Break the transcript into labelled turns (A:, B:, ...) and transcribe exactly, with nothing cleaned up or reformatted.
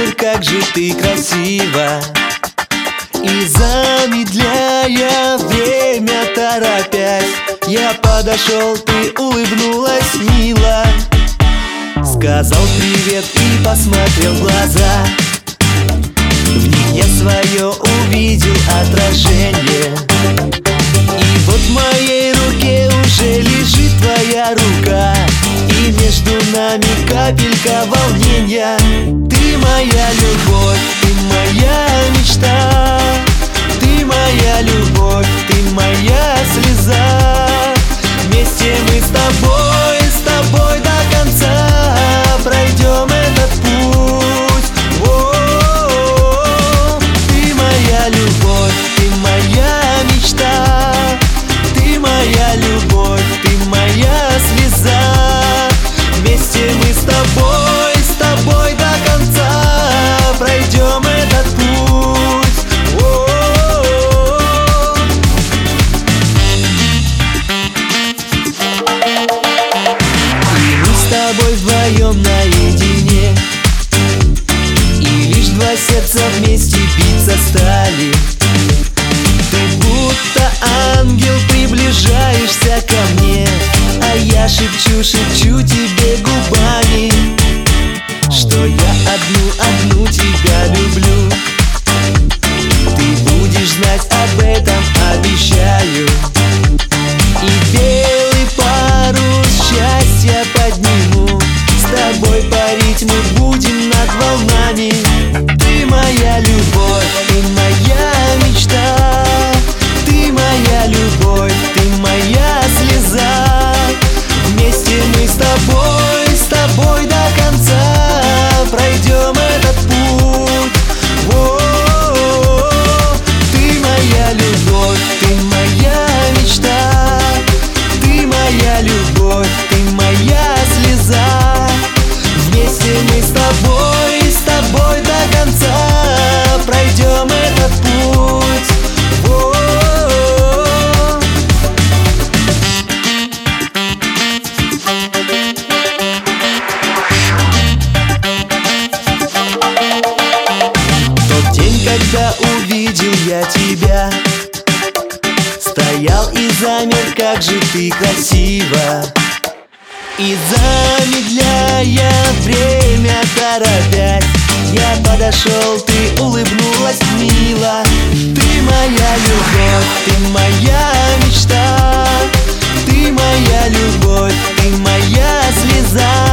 A: замер, как же ты красива. И замедляя время, торопясь, я подошел, ты улыбнулась мило. Сказал привет и посмотрел в глаза. В них я свое увидел отражение. И вот в моей руке уже лежит твоя рука, и между нами капелька волнения. Ты моя любовь, ты моя мечта, ты моя любовь, ты моя слеза. Вместе мы с тобой, с тобой до конца пройдем этот путь. О-о-о-о. Ты моя любовь, ты моя мечта, ты моя любовь, ты моя слеза. Вместе мы с тобой, с тобой до конца пройдем этот путь. О-о-о-о. И мы с тобой вдвоем наедине, и лишь два сердца вместе биться стали. Ты будто ангел, приближаешься ко мне, а я шепчу, шепчу тебе губами, что я одну, одну тебя люблю. Ты будешь знать об этом, обещаю. И белый парус счастья подниму, с тобой парить мы будем над волнами. Ты моя любовь, ты моя мечта, ты моя любовь, ты моя слеза. Вместе мы с тобой, с тобой до конца пройдем этот путь. О-о-о-о. Ты моя любовь, ты моя мечта, ты моя любовь, ты моя слеза. Вместе мы с тобой, с тобой до конца пройдем этот путь. О-о-о-о. Тот день, когда увидел я тебя, стоял и замер, как же ты красива. И замедляя время, торопясь, я подошел, ты улыбнулась мило. Ты моя любовь, ты моя мечта, ты моя любовь, ты моя слеза.